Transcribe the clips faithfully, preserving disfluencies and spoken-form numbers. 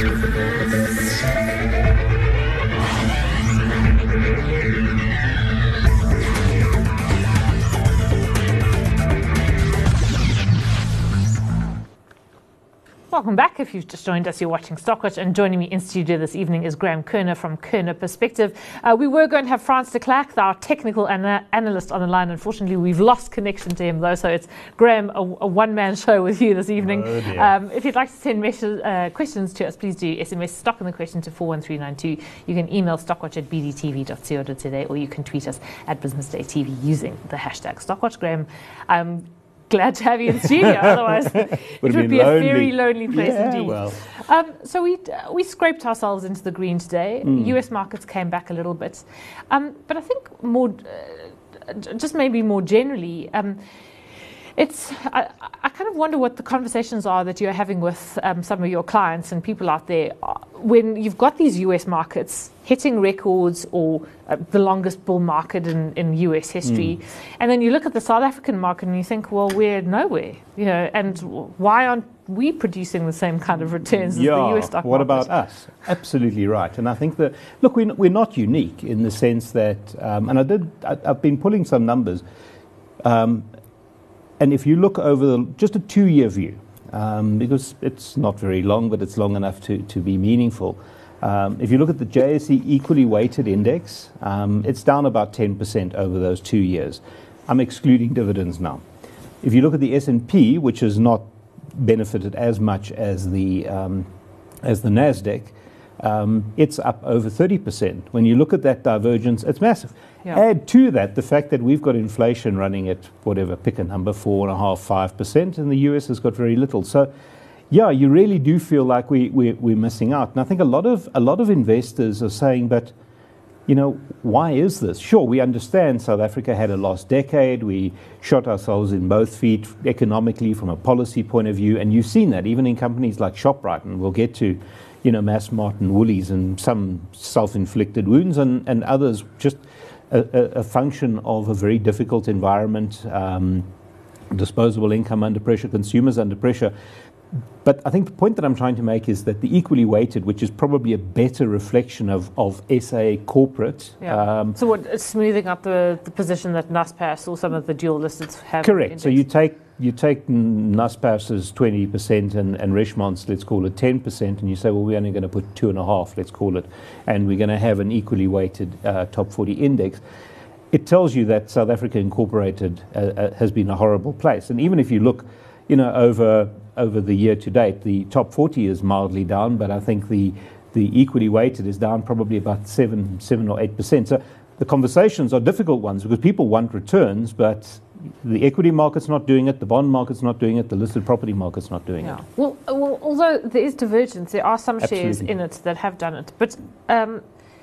Welcome back. If you've just joined us, you're watching Stockwatch, and joining me in studio this evening is Graham Kerner from Kerner Perspective. Uh, we were going to have Frans de Klerk, our technical ana- analyst, on the line. Unfortunately, we've lost connection to him, though, so it's Graham, a, a one-man show with you this evening. Oh um, if you'd like to send mes- uh, questions to us, please do S M S Stock in the question to four one three nine two. You can email stockwatch at b d t v dot co dot z a, or you can tweet us at Business Day T V using the hashtag Stockwatch. Graham, um, glad to have you in studio. Otherwise, it would be lonely. a very lonely place yeah, indeed. Well. Um, so we uh, we scraped ourselves into the green today. Mm. U S markets came back a little bit, um, but I think more, uh, just maybe more generally, um, it's. I, I kind of wonder what the conversations are that you're having with um, some of your clients and people out there when you've got these U S markets hitting records or uh, the longest bull market in, in U S history, mm. and then you look at the South African market and you think, well, we're nowhere, you know, and why aren't we producing the same kind of returns yeah, as the U S stock what market? about us? Absolutely right. And I think that, look, we're, we're not unique in the sense that, um, and I did, I, I've been pulling some numbers, um, and if you look over the, just a two-year view, um, because it's not very long, but it's long enough to, to be meaningful. Um, if you look at the J S E equally weighted index, um, it's down about ten percent over those two years. I'm excluding dividends now. If you look at the S and P, which has not benefited as much as the um, as the NASDAQ, um, it's up over thirty percent. When you look at that divergence, it's massive. Yeah. Add to that the fact that we've got inflation running at whatever, pick a number, four and a half, five percent, and the U S has got very little. So, yeah, you really do feel like we, we we're missing out. And I think a lot of a lot of investors are saying, but you know, why is this? Sure, we understand South Africa had a lost decade. We shot ourselves in both feet economically from a policy point of view, and you've seen that even in companies like Shoprite, and we'll get to, you know, Massmart and Woolies, and some self-inflicted wounds, and, and others just a, a, a function of a very difficult environment, um, disposable income under pressure, consumers under pressure. But I think the point that I'm trying to make is that the equally weighted, which is probably a better reflection of, of S A corporate. Yeah. Um, so what, it's smoothing out the, the position that Naspers or some of the dual listeds have. Correct. So you take you take Naspers's twenty percent and, and Richemont's, let's call it ten percent, and you say, well, we're only going to put two and a half, let's call it, and we're going to have an equally weighted uh, top forty index. It tells you that South Africa Incorporated uh, uh, has been a horrible place. And even if you look, you know, over over the year to date, the top forty is mildly down, but I think the the equally weighted is down probably about seven, seven or eight percent. So the conversations are difficult ones because people want returns, but the equity market's not doing it, the bond market's not doing it, the listed property market's not doing yeah. it. Well, well, although there is divergence, there are some Absolutely. shares in it that have done it. But um,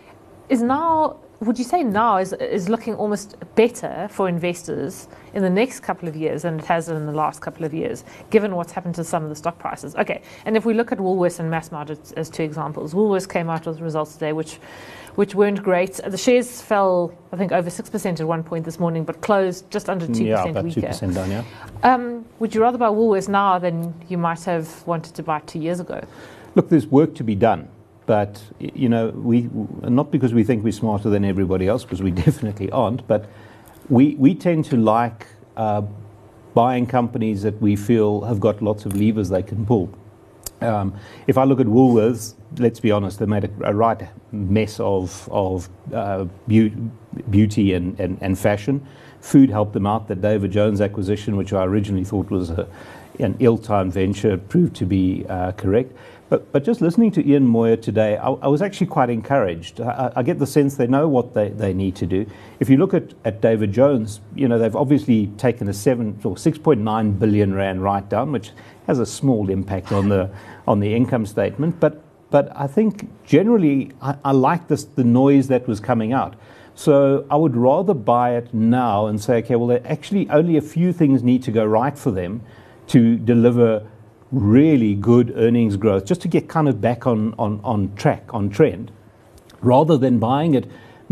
is now, would you say now is is looking almost better for investors in the next couple of years than it has in the last couple of years, given what's happened to some of the stock prices? Okay, and if we look at Woolworths and Massmart as, as two examples, Woolworths came out with results today which which weren't great. The shares fell, I think, over six percent at one point this morning, but closed just under two percent yeah, about weaker. two percent down, yeah. Um, would you rather buy Woolworths now than you might have wanted to buy two years ago? Look, there's work to be done. But, you know, we not because we think we're smarter than everybody else, because we definitely aren't, but we, we tend to like uh, buying companies that we feel have got lots of levers they can pull. Um, if I look at Woolworths, let's be honest, they made a, a right mess of, of uh, be- beauty and, and, and fashion. Food helped them out. The David Jones acquisition, which I originally thought was a, an ill-timed venture, proved to be uh, correct. But, but just listening to Ian Moyer today, I, I was actually quite encouraged. I, I get the sense they know what they, they need to do. If you look at, at David Jones, you know, they've obviously taken a seven or six point nine billion rand write-down, which has a small impact on the on the income statement. But but I think generally I, I like this the noise that was coming out. So I would rather buy it now and say, okay, well, actually only a few things need to go right for them to deliver really good earnings growth, just to get kind of back on, on, on track, on trend, rather than buying it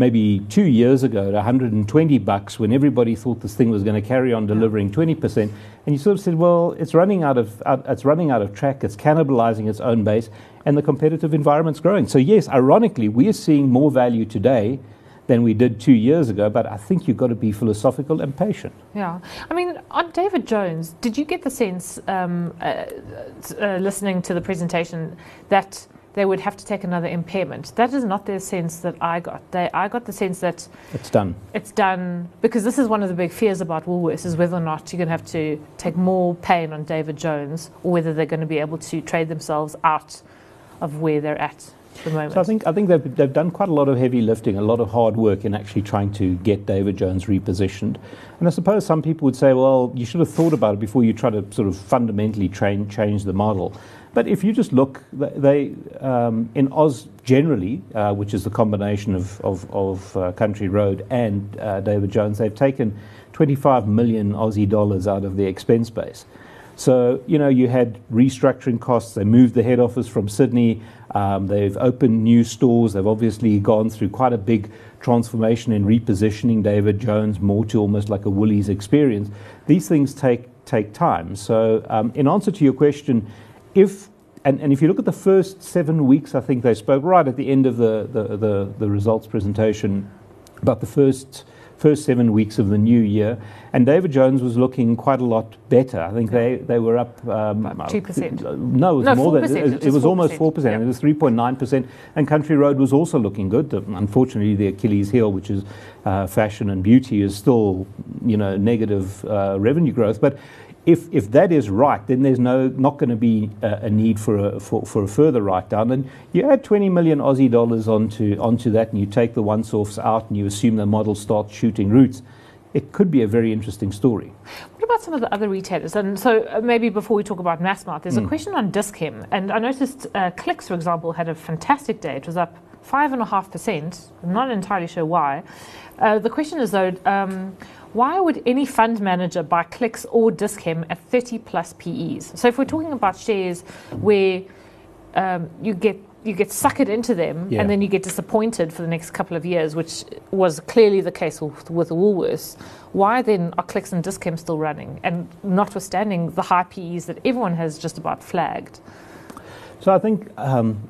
maybe two years ago at one hundred twenty bucks when everybody thought this thing was going to carry on delivering yeah. twenty percent, and you sort of said, well, it's running out of out, it's running out of track, it's cannibalizing its own base, and the competitive environment's growing. So yes, ironically, we are seeing more value today than we did two years ago, but I think you've got to be philosophical and patient. Yeah. I mean, on David Jones, did you get the sense, um, uh, uh, listening to the presentation, that they would have to take another impairment? That is not the sense that I got. They, I got the sense that it's done. It's done, because this is one of the big fears about Woolworths, is whether or not you're going to have to take more pain on David Jones, or whether they're going to be able to trade themselves out of where they're at. The moment. So I think I think they've they've done quite a lot of heavy lifting, a lot of hard work in actually trying to get David Jones repositioned. And I suppose some people would say, well, you should have thought about it before you try to sort of fundamentally train, change the model. But if you just look, they um, in Oz generally, uh, which is the combination of of, of uh, Country Road and uh, David Jones, they've taken twenty-five million Aussie dollars out of their expense base. So, you know, you had restructuring costs. They moved the head office from Sydney. Um, they've opened new stores. They've obviously gone through quite a big transformation in repositioning David Jones more to almost like a Woolies experience. These things take take time. So um, in answer to your question, if and, and if you look at the first seven weeks, I think they spoke right at the end of the, the, the, the results presentation about the first first seven weeks of the new year, and David Jones was looking quite a lot better. I think yeah. they, they were up um, two percent. No, it was no, more than it, it, it was almost four percent. Yeah. It was three point nine percent, and Country Road was also looking good. The, unfortunately, the Achilles heel, which is uh, fashion and beauty, is still, you know, negative uh, revenue growth. But if if that is right, then there's no not going to be a, a need for a for, for a further write down. And you add twenty million Aussie dollars onto onto that, and you take the once-offs out, and you assume the model starts shooting roots. It could be a very interesting story. What about some of the other retailers? And so uh, maybe before we talk about Massmart, there's mm. a question on Dis-Chem. And I noticed uh, Clicks, for example, had a fantastic day. It was up five point five percent. I'm not entirely sure why. Uh, the question is, though, um, why would any fund manager buy Clicks or Dis-Chem at thirty plus P Es? So if we're talking about shares where um, you get you get suckered into them yeah. and then you get disappointed for the next couple of years, which was clearly the case with, with the Woolworths, why then are Clicks and Dis-Chem still running, and notwithstanding the high P Es that everyone has just about flagged? So I think um,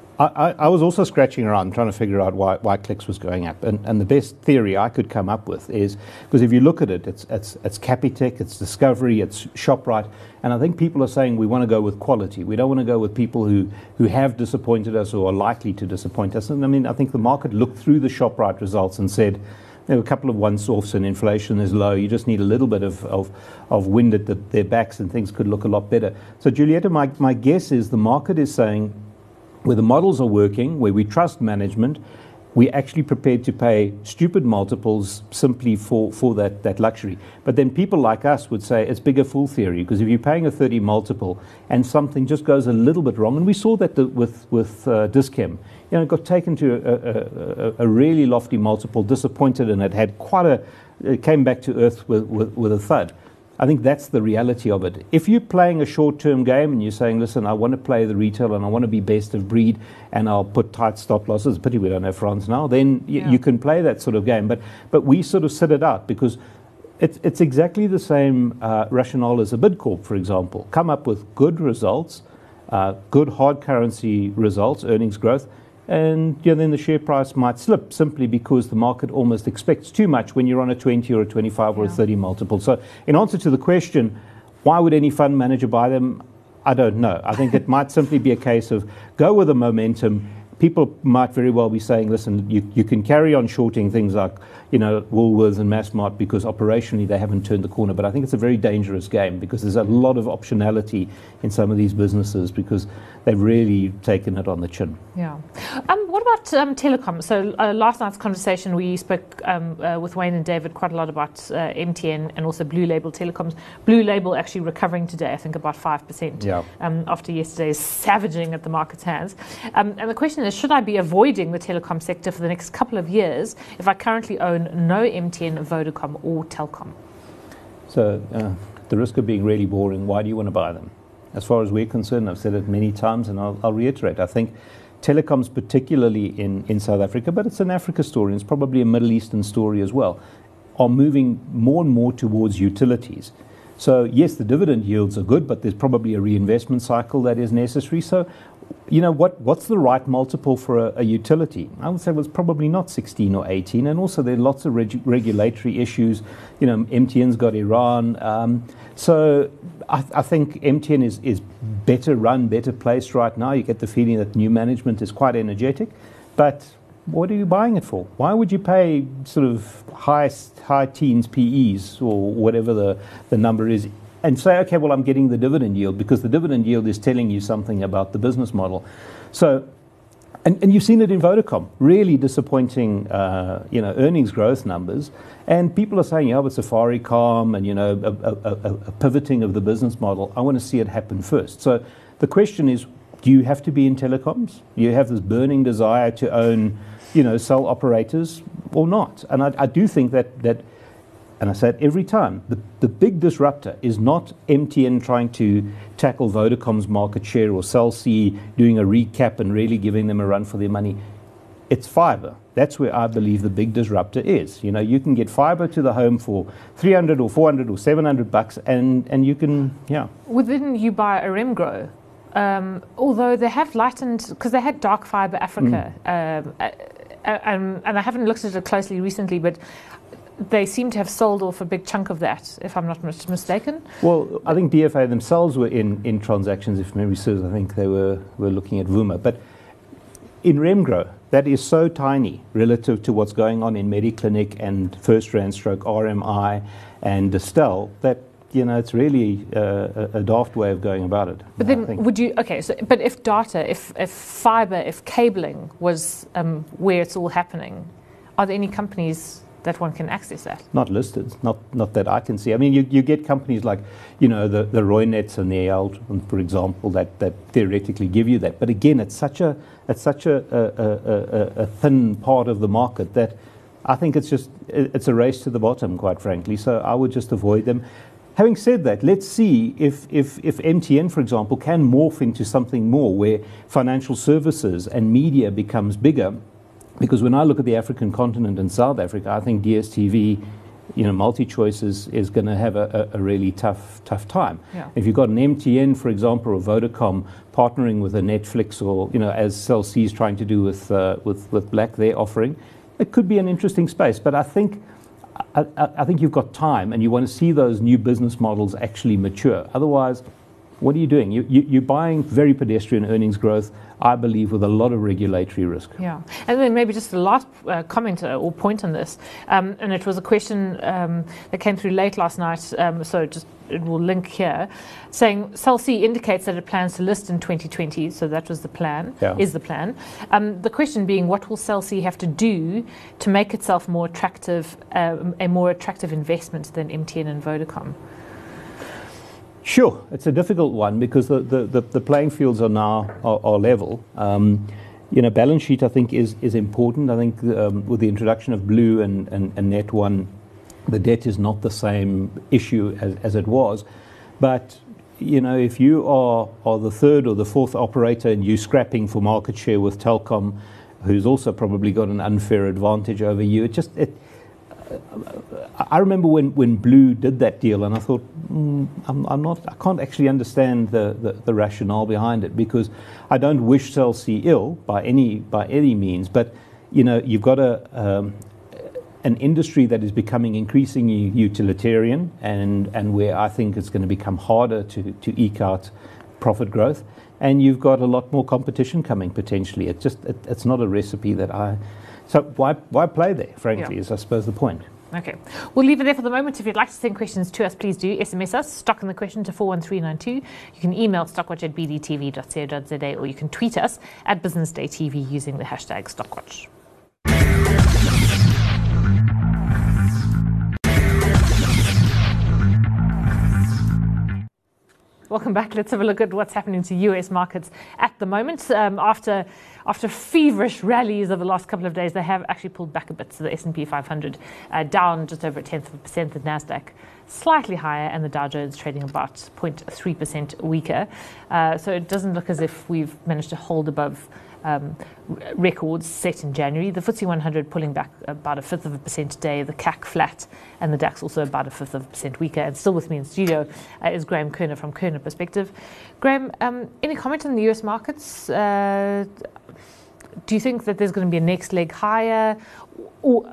I, I was also scratching around trying to figure out why, why Clicks was going up, and, and the best theory I could come up with is, because if you look at it, it's it's it's Capitec, it's Discovery, it's ShopRite, and I think people are saying we want to go with quality. We don't want to go with people who, who have disappointed us or are likely to disappoint us. And I mean, I think the market looked through the ShopRite results and said there were a couple of once-offs and inflation is low. You just need a little bit of, of, of wind at the, their backs and things could look a lot better. So Julieta, my, my guess is the market is saying, where the models are working, where we trust management, we're actually prepared to pay stupid multiples simply for, for that, that luxury. But then people like us would say it's bigger fool theory, because if you're paying a thirty multiple and something just goes a little bit wrong, and we saw that the, with, with uh, Dis-Chem, you know, it got taken to a, a, a really lofty multiple, disappointed, and it had quite a, it came back to earth with, with, with a thud. I think that's the reality of it. If you're playing a short-term game and you're saying, listen, I want to play the retail and I want to be best of breed and I'll put tight stop losses, pity we don't have France now, then y- yeah. you can play that sort of game. But but we sort of sit it out, because it's, it's exactly the same uh, rationale as a Bidcorp, for example. Come up with good results, uh, good hard currency results, earnings growth, and you know, then the share price might slip simply because the market almost expects too much when you're on a twenty or a twenty-five or yeah. a thirty multiple. So in answer to the question, why would any fund manager buy them? I don't know. I think it might simply be a case of go with the momentum. People might very well be saying, listen, you, you can carry on shorting things like, you know, Woolworths and Massmart because operationally they haven't turned the corner. But I think it's a very dangerous game, because there's a lot of optionality in some of these businesses because they've really taken it on the chin. Yeah. Um, what about um, telecom? So uh, last night's conversation, we spoke um, uh, with Wayne and David quite a lot about uh, M T N and also Blue Label telecoms. Blue Label actually recovering today, I think about five percent yeah. um, after yesterday's savaging at the market's hands. Um, and the question is, should I be avoiding the telecom sector for the next couple of years if I currently own no M T N, Vodacom or Telkom? So uh, the risk of being really boring, why do you want to buy them? As far as we're concerned, I've said it many times and I'll, I'll reiterate, I think telecoms, particularly in, in South Africa, but it's an Africa story, and it's probably a Middle Eastern story as well, are moving more and more towards utilities. So yes, the dividend yields are good, but there's probably a reinvestment cycle that is necessary. So, you know, what what's the right multiple for a, a utility? I would say well, it's probably not sixteen or eighteen. And also there are lots of reg- regulatory issues. You know, M T N's got Iran. Um, so I, I think M T N is, is better run, better placed right now. You get the feeling that new management is quite energetic. But what are you buying it for? Why would you pay sort of high high teens P Es or whatever the, the number is and say, okay, well, I'm getting the dividend yield, because the dividend yield is telling you something about the business model. So, and, and you've seen it in Vodacom, really disappointing, uh, you know, earnings growth numbers. And people are saying, yeah, but Safaricom and, you know, a, a, a, a pivoting of the business model. I want to see it happen first. So the question is, do you have to be in telecoms? Do you have this burning desire to own, you know, cell operators or not? And I, I do think that, that, and I say it every time, the, the big disruptor is not M T N trying to tackle Vodacom's market share or Cell C doing a recap and really giving them a run for their money. It's fiber. That's where I believe the big disruptor is. You know, you can get fiber to the home for three hundred or four hundred or seven hundred bucks, and, and you can, yeah. Well, didn't you buy a Remgro? Um, although they have lightened, because they had Dark Fiber Africa, mm. um, uh, uh, um, and I haven't looked at it closely recently, but they seem to have sold off a big chunk of that, if I'm not mis- mistaken. Well, I think D F A themselves were in, in transactions, if memory serves. I think they were, were looking at Vuma. But in Remgro, that is so tiny relative to what's going on in Mediclinic and First Rand Stroke, R M I and Distel, that, you know, it's really uh, a, a daft way of going about it. But then would you, okay, so, but if data, if, if fiber, if cabling was um, where it's all happening, are there any companies that one can access that? Not listed, not not that I can see. I mean, you, you get companies like, you know, the, the Roynets and the Altron, for example, that, that theoretically give you that. But again, it's such a it's such a, a, a, a thin part of the market that I think it's just it's a race to the bottom, quite frankly. So I would just avoid them. Having said that, let's see if, if, if M T N, for example, can morph into something more where financial services and media becomes bigger. Because when I look at the African continent and South Africa, I think D S T V, you know, MultiChoice is, is going to have a, a, a really tough tough time. Yeah. If you've got an M T N, for example, or Vodacom partnering with a Netflix, or, you know, as Cell C is trying to do with uh, with with Black, their offering, it could be an interesting space. But I think I, I, I think you've got time, and you want to see those new business models actually mature. Otherwise, what are you doing? You, you, you're buying very pedestrian earnings growth, I believe, with a lot of regulatory risk. Yeah. And then maybe just the last uh, comment uh, or point on this, um, and it was a question um, that came through late last night, um, so just it will link here, saying Cell C indicates that it plans to list in twenty twenty, so that was the plan, yeah. is the plan. Um, the question being, what will Cell C have to do to make itself more attractive, um, a more attractive investment than M T N and Vodacom? Sure, it's a difficult one because the, the, the, the playing fields are now are, are level. Um, you know, balance sheet I think is, is important. I think um, with the introduction of Blue and, and, and Net One, the debt is not the same issue as, as it was. But, you know, if you are, are the third or the fourth operator and you're scrapping for market share with Telkom, who's also probably got an unfair advantage over you, it just... It, I remember when, when Blue did that deal, and I thought, mm, I'm, I'm not, I can't actually understand the, the, the rationale behind it, because I don't wish Cell C ill by any by any means, but you know, you've got a um, an industry that is becoming increasingly utilitarian, and and where I think it's going to become harder to to eke out profit growth, and you've got a lot more competition coming potentially. It just it, it's not a recipe that I. So why why play there, frankly, yeah. is I suppose the point. Okay. We'll leave it there for the moment. If you'd like to send questions to us, please do. S M S us, Stock in the Question, to four one three nine two. You can email stockwatch at b d t v dot co dot z a, or you can tweet us at Business Day T V using the hashtag Stockwatch. Welcome back. Let's have a look at what's happening to U S markets at the moment. Um, after after feverish rallies over the last couple of days, they have actually pulled back a bit. So the S and P five hundred uh, down just over a tenth of a percent, the Nasdaq slightly higher, and the Dow Jones trading about zero point three percent weaker. Uh, so it doesn't look as if we've managed to hold above um, r- records set in January. The F T S E one hundred pulling back about a fifth of a percent today, the C A C flat, and the DAX also about a fifth of a percent weaker. And still with me in studio uh, is Graham Kerner from Kerner Perspective. Graham, um, any comment on the U S markets? Uh, do you think that there's going to be a next leg higher? Or,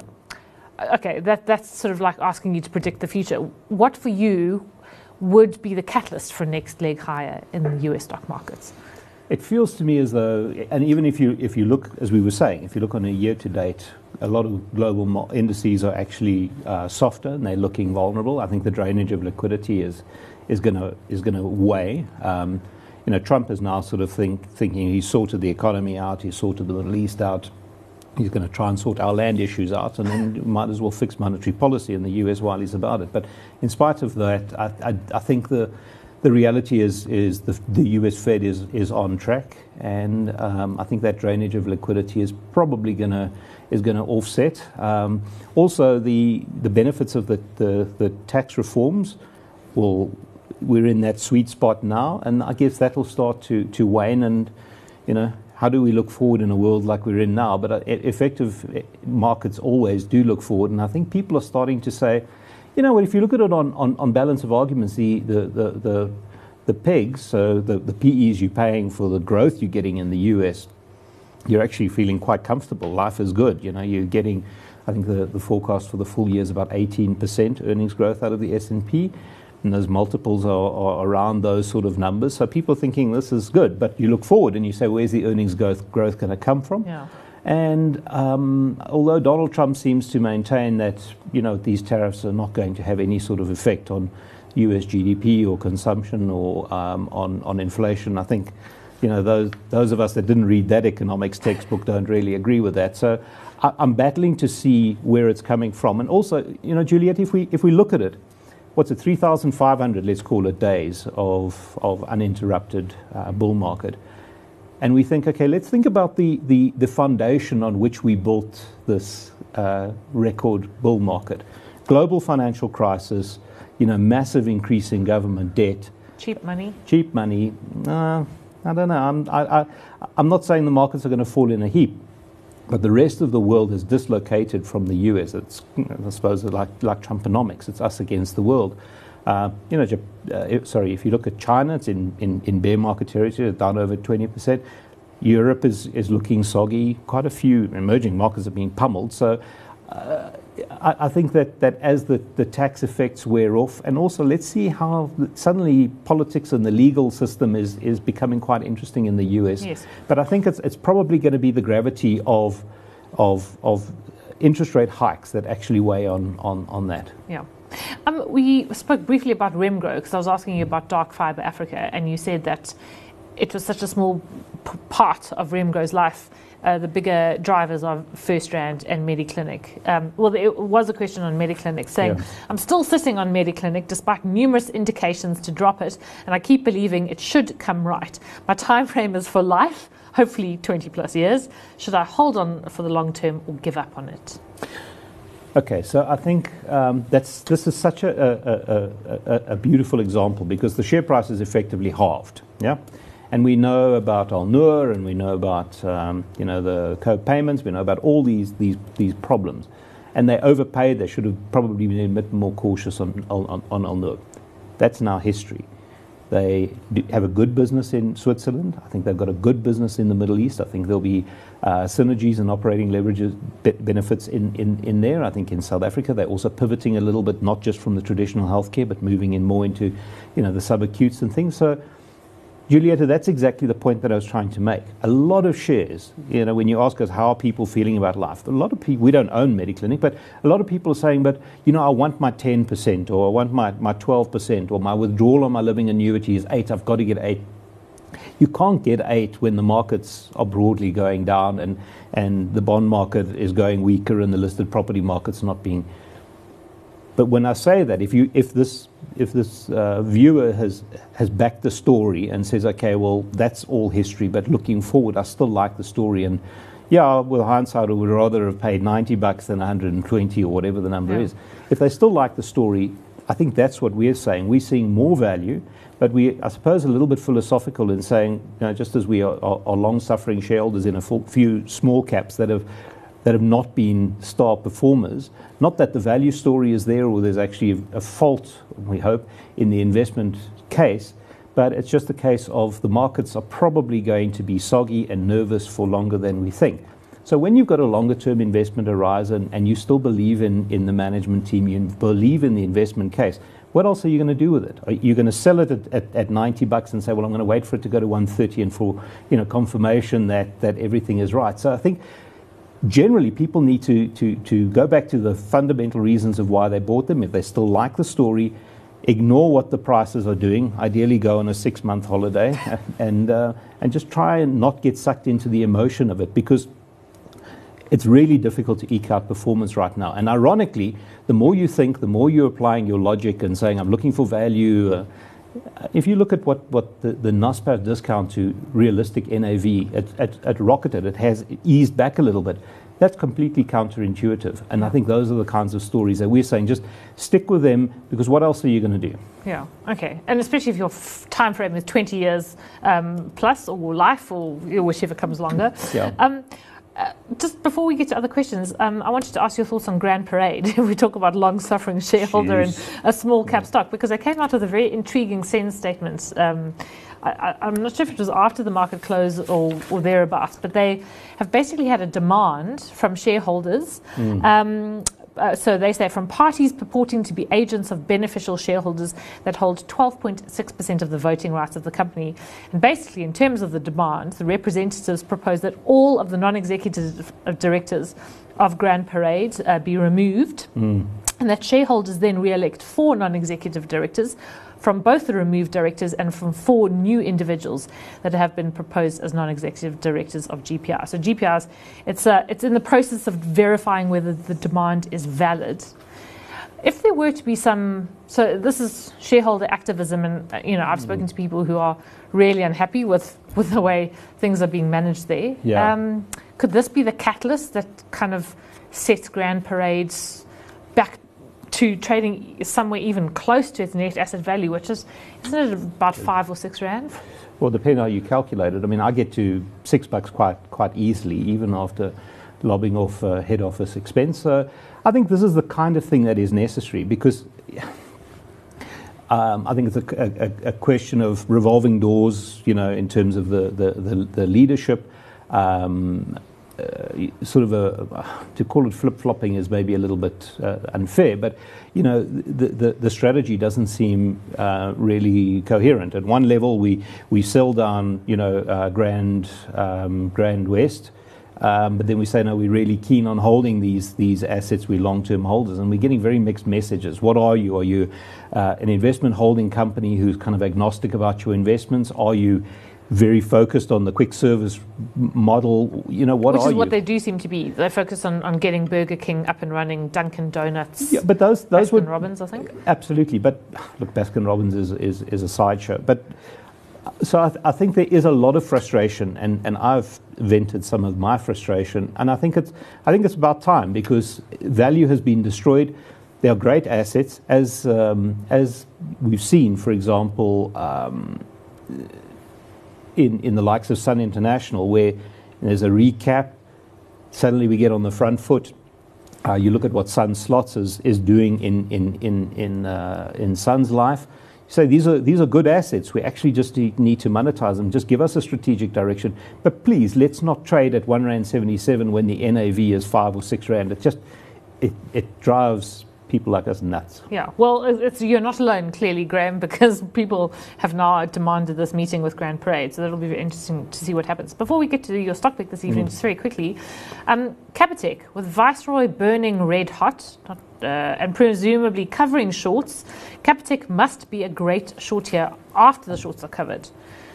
okay, that, that's sort of like asking you to predict the future. What for you would be the catalyst for next leg higher in the U S stock markets? It feels to me as though, and even if you if you look, as we were saying, if you look on a year to date, a lot of global mo- indices are actually uh, softer and they're looking vulnerable. I think the drainage of liquidity is is going to is going to weigh. Um, you know, Trump is now sort of think, thinking he's sorted the economy out, he's sorted the Middle East out. He's going to try and sort our land issues out, and then might as well fix monetary policy in the U S while he's about it. But in spite of that, I, I, I think the the reality is is the, the U S Fed is is on track, and um, I think that drainage of liquidity is probably going to is going to offset. Um, also, the the benefits of the, the the tax reforms will. We're in that sweet spot now, and I guess that will start to to wane. And you know, how do we look forward in a world like we're in now? But uh, effective markets always do look forward, and I think people are starting to say, you know what, if you look at it on, on, on balance of arguments, the the the the, the pegs, so the, the P Es you're paying for the growth you're getting in the U S, you're actually feeling quite comfortable. Life is good. You know, you're getting, I think the, the forecast for the full year is about eighteen percent earnings growth out of the S and P. And those multiples are, are around those sort of numbers. So people are thinking this is good, but you look forward and you say, where's the earnings growth, growth going to come from? Yeah. And um, although Donald Trump seems to maintain that, you know, these tariffs are not going to have any sort of effect on U S G D P or consumption or um, on, on inflation, I think, you know, those those of us that didn't read that economics textbook don't really agree with that. So I, I'm battling to see where it's coming from. And also, you know, Juliet, if we if we look at it, what's it, three thousand five hundred, let's call it, days of, of uninterrupted uh, bull market. And we think, okay, let's think about the, the, the foundation on which we built this uh, record bull market. Global financial crisis, you know, massive increase in government debt. Cheap money. Cheap money. Uh, I don't know. I'm, I, I, I'm not saying the markets are going to fall in a heap. But the rest of the world is dislocated from the U S. It's, I suppose, like like Trumponomics. It's us against the world. Uh, you know, uh, sorry. If you look at China, it's in, in, in bear market territory, down over twenty percent. Europe is is looking soggy. Quite a few emerging markets are being pummeled. So, uh, I, I think that, that as the, the tax effects wear off, and also let's see how suddenly politics and the legal system is, is becoming quite interesting in the U S. Yes. But I think it's it's probably going to be the gravity of of of interest rate hikes that actually weigh on on, on that. Yeah. Um, we spoke briefly about Remgro because I was asking you about Dark Fiber Africa, and you said that it was such a small p- part of Remgro's life. Uh, the bigger drivers are FirstRand and Mediclinic. Um, well, there was a question on Mediclinic saying, Yeah. I'm still sitting on Mediclinic despite numerous indications to drop it, and I keep believing it should come right. My time frame is for life, hopefully twenty plus years. Should I hold on for the long term or give up on it? Okay, so I think um, that's this is such a, a, a, a, a beautiful example because the share price is effectively halved. Yeah. And we know about Al-Noor, and we know about um, you know the co-payments. We know about all these these these problems, and they overpaid. They should have probably been a bit more cautious on on, on Al-Noor. That's now history. They do have a good business in Switzerland. I think they've got a good business in the Middle East. I think there'll be uh, synergies and operating leverages be- benefits in, in, in there. I think in South Africa they're also pivoting a little bit, not just from the traditional healthcare, but moving in more into you know the subacutes and things. So. Julieta, that's exactly the point that I was trying to make. A lot of shares, you know, when you ask us how are people feeling about life, a lot of people, we don't own Mediclinic, but a lot of people are saying, but, you know, I want my ten percent or I want my, my twelve percent or my withdrawal on my living annuity is eight, I've got to get eight. You can't get eight when the markets are broadly going down and, and the bond market is going weaker and the listed property market's not being. But when I say that, if you if this if this uh, viewer has has backed the story and says, okay, well that's all history, but looking forward, I still like the story, and yeah, with hindsight, I would rather have paid ninety bucks than one hundred twenty or whatever the number yeah. is. If they still like the story, I think that's what we're saying. We're seeing more value. but we, I suppose, a little bit philosophical in saying, you know, just as we are, are, are long-suffering shareholders in a few small caps that have that have not been star performers, not that the value story is there or there's actually a, a fault, we hope, in the investment case, but it's just a case of the markets are probably going to be soggy and nervous for longer than we think. So when you've got a longer-term investment horizon and you still believe in, in the management team, you believe in the investment case, what else are you going to do with it? Are you going to sell it at, at, at ninety bucks and say, well, I'm going to wait for it to go to one thirty and for, you know, confirmation that, that everything is right? So I think generally people need to, to, to go back to the fundamental reasons of why they bought them. If they still like the story, ignore what the prices are doing. Ideally go on a six-month holiday and, uh, and just try and not get sucked into the emotion of it, because it's really difficult to eke out performance right now. And ironically, the more you think, the more you're applying your logic and saying, I'm looking for value. Uh, if you look at what, what the, the Naspers discount to realistic N A V at, at, at rocketed, it has eased back a little bit. That's completely counterintuitive. And I think those are the kinds of stories that we're saying, just stick with them, because what else are you going to do? Yeah, okay. And especially if your f- time frame is twenty years um, plus, or life, or whichever comes longer. Yeah. Um, Uh, just before we get to other questions, um, I wanted to ask your thoughts on Grand Parade. We talk about long-suffering shareholder Jeez. and a small-cap stock, because they came out with a very intriguing SENS statement. Um, I, I, I'm not sure if it was after the market close or, or thereabouts, but they have basically had a demand from shareholders. Mm. Um, Uh, so they say, from parties purporting to be agents of beneficial shareholders that hold twelve point six percent of the voting rights of the company. And basically, in terms of the demand, the representatives propose that all of the non-executive directors of Grand Parade uh, be removed, mm. and that shareholders then re-elect four non-executive directors from both the removed directors and from four new individuals that have been proposed as non-executive directors of G P R. So G P R, it's, uh, it's in the process of verifying whether the demand is valid. If there were to be some, so this is shareholder activism, and uh, you know, I've spoken to people who are really unhappy with, with the way things are being managed there. Yeah. Um, could this be the catalyst that kind of sets Grand Parade's back to trading somewhere even close to its net asset value, which is, isn't it about five or six rand? Well, depending on how you calculate it. I mean, I get to six bucks quite quite easily, even after lobbing off uh, head office expense. So I think this is the kind of thing that is necessary, because um, I think it's a, a, a question of revolving doors, you know, in terms of the, the, the, the leadership. Um, Uh, sort of a, uh, to call it flip-flopping is maybe a little bit uh, unfair, but you know, the, the, the strategy doesn't seem uh, really coherent. At one level, we, we sell down, you know, uh, Grand um, Grand West, um, but then we say, no, we're really keen on holding these these assets. We're long-term holders, and we're getting very mixed messages. What are you? Are you uh, an investment holding company who's kind of agnostic about your investments? Are you very focused on the quick service model? You know, what Which are is what you? they do seem to be. They focus on, on getting Burger King up and running, Dunkin' Donuts, Yeah, but those those Baskin would Robbins, I think. Absolutely, but look, Baskin Robbins is is, is a sideshow. But so I, th- I think there is a lot of frustration, and, and I've vented some of my frustration, and I think it's I think it's about time, because value has been destroyed. They are great assets, as um, as we've seen, for example. Um, In, in the likes of Sun International, where there's a recap, suddenly we get on the front foot. Uh, you look at what Sun Slots is, is doing in in in in, uh, in Sun's life. You say these are these are good assets. We actually just need to monetize them. Just give us a strategic direction. But please, let's not trade at one rand seventy-seven when the N A V is five or six rand. It just it it drives people like us nuts. Yeah, well, it's, you're not alone, clearly, Graham, because people have now demanded this meeting with Grand Parade, so that'll be very interesting to see what happens. Before we get to your stock pick this evening, mm. just very quickly, um, Capitec, with Viceroy burning red hot, not, uh, and presumably covering shorts, Capitec must be a great short here after the shorts are covered.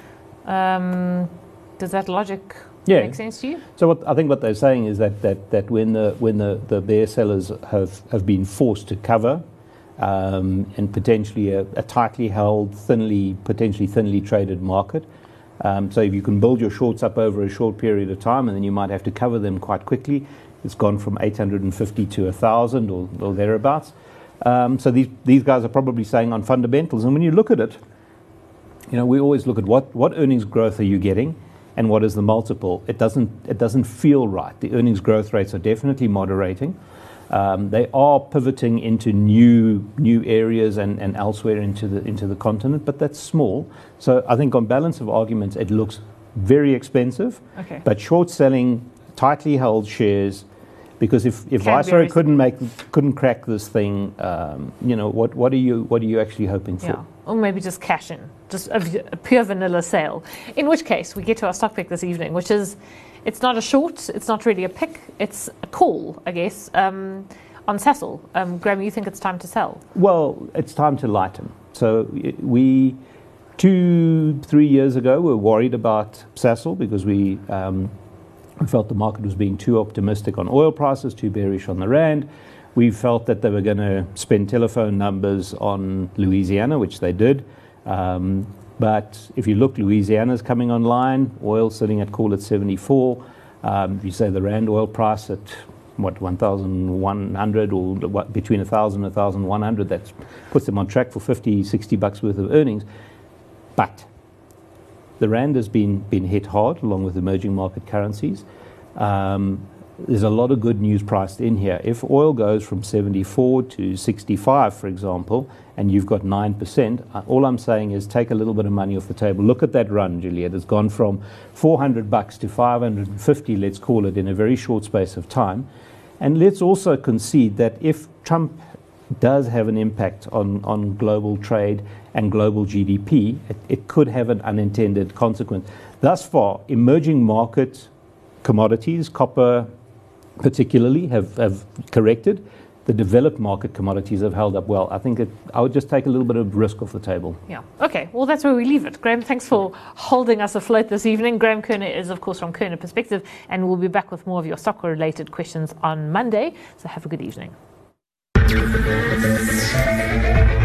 Um, does that logic Yeah. make sense to you? So what I think what they're saying is that that, that when the when the, the bear sellers have, have been forced to cover, um, and potentially a, a tightly held, thinly potentially thinly traded market, um, so if you can build your shorts up over a short period of time, and then you might have to cover them quite quickly. It's gone from eight hundred fifty to a thousand or, or thereabouts. Um, so these these guys are probably saying on fundamentals, and when you look at it, you know, we always look at what, what earnings growth are you getting and what is the multiple. It doesn't, it doesn't feel right. The earnings growth rates are definitely moderating. Um, they are pivoting into new new areas and, and elsewhere into the into the continent, but that's small. So I think on balance of arguments, it looks very expensive. Okay. But short selling tightly held shares, because if, if Viceroy couldn't make couldn't crack this thing, um, you know, what what are you what are you actually hoping for? Yeah. Or maybe just cash in, just a, a pure vanilla sale. In which case, we get to our stock pick this evening, which is, it's not a short, it's not really a pick, it's a call, I guess, um, on Sasol. Um, Graham, you think it's time to sell? Well, it's time to lighten. So we, two, three years ago, were worried about Sasol because we, um, we felt the market was being too optimistic on oil prices, too bearish on the rand. We felt that they were going to spend telephone numbers on Louisiana, which they did. Um, but if you look, Louisiana's coming online, oil sitting at, call it seventy-four. Um, if you say the rand oil price at, what, one thousand one hundred or what, between one thousand and one thousand one hundred, that puts them on track for fifty, sixty bucks worth of earnings. But the rand has been, been hit hard, along with emerging market currencies. Um, There's a lot of good news priced in here. If oil goes from seventy-four to sixty-five, for example, and you've got nine percent, all I'm saying is take a little bit of money off the table. Look at that run, Juliet. It's gone from four hundred bucks to five hundred fifty, let's call it, in a very short space of time. And let's also concede that if Trump does have an impact on, on global trade and global G D P, it, it could have an unintended consequence. Thus far, emerging market commodities, copper, particularly have, have corrected. The developed market commodities have held up well. I think it, I would just take a little bit of risk off the table. Yeah. Okay. Well, that's where we leave it. Graham, thanks for holding us afloat this evening. Graham Kerner is, of course, from Kerner Perspective, and we'll be back with more of your stock-related questions on Monday. So have a good evening.